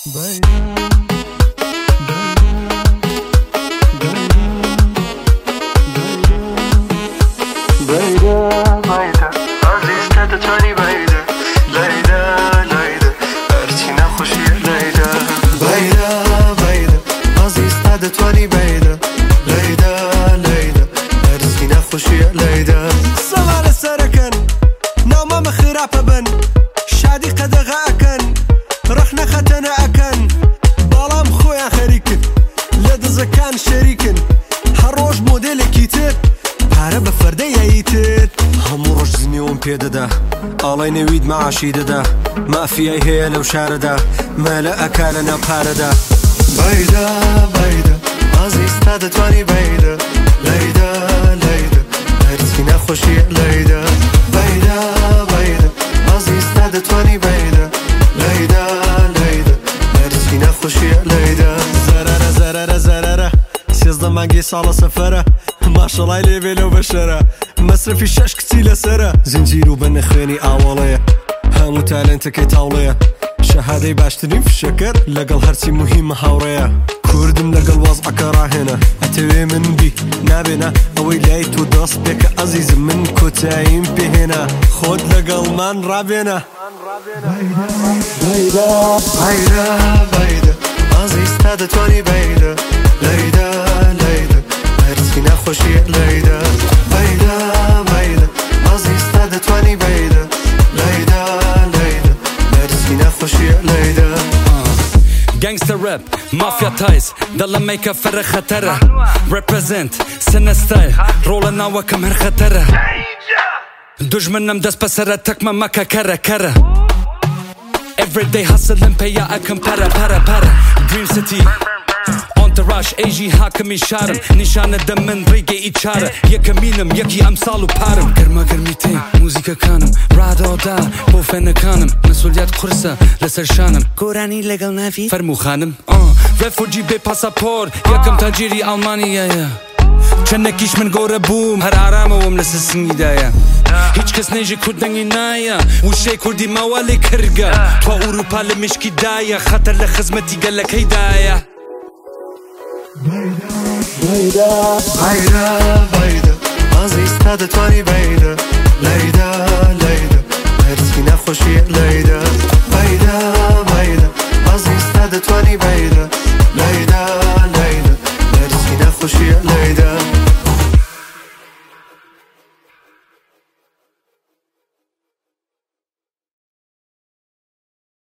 صلاة سركن نوم مخرافة بن شادي قدغا أكن رخنا ختنا أكن بلام خويا خريكن لد زكان شريكن هروج موديل كيتر عرب فردي يتر هم روج زنيون بيددا الله ينويد معاشي ددا ما في أي هي لو شاردا ما لا أكلنا باردا بيدا بيدا عزيز تادتواني بيدا ليدا ليدا هرسينا خوشي ليدا بيدا بيدا عزيز تادتواني بيدا ليدا ليدا هرسينا خوشي ليدا زرارة زرارة زرارة سيزدا مانجي صالة سفرة ما شاء الله يلي بيلو بشرة مصرفي الشاش كتيلة سرة زنجيرو بنخويني أولية هامو تالنتكي تاولية شهادي باشترين في الشكر لقل هرسي مهمة هاورية كردم لقل وضعك راهنا أتوي من بي نابنا أوي ليت ودرس بك عزيز من كتاين بهنا خود لقل من رابنا بيدا بيدا بيدا عزيز تادتواني بيدا ليدا ليدا هرسينا خوشي ليدا بيدا بيدا عزيز تادتواني بيدا ليدا ليدا هرسينا خوشي ليدا Gangster rap, mafia ties دلا ميكا فرق خطرة Represent سنة ستايل رولا ناوة كم هر خطرة دجمنم دست بسرة تكما مكا كرة كرة Everyday hustling paya أكم para Dream City Entourage AG حاكم يشارم نشان الدم من ريقي إتشارة يكا مينم يكي أمثال وبارم كرما كرميتين موزيكا كانم راد أودا بوفن كانم مسؤوليات قرصة لسر شانم كوراني لقل نافي فرمو خانم ريفوجي بي باسابور يكم تاجيري ألمانيا چنكيش من غور بوم هر آرام وم لسسن إدايا هیچ کس نیجی کردنگی نایا وشی کردی موالی کرگا تو اروپا لمشکی دایا خطر لخزمتی گلک هیدایا بيدا بيدا بيدا عزيز تادتواني بيدا ليدا ليدا هرسينا خوشي ليدا